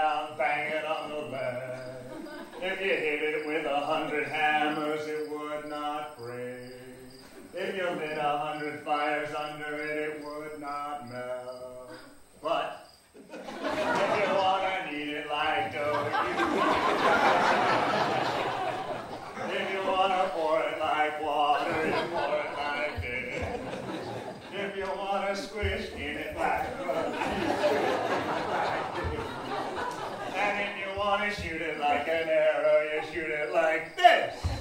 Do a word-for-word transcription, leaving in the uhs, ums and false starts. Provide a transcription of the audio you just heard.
down, bang it on the leg. If you hit it with a hundred hammers, it would not break. If you lit a hundred fires under it, it would not melt. But if you want to knead it like dough, if you want to pour it like water, you pour it like this. If you want to squish in it like a and if you want to shoot it like an arrow, you shoot it like this.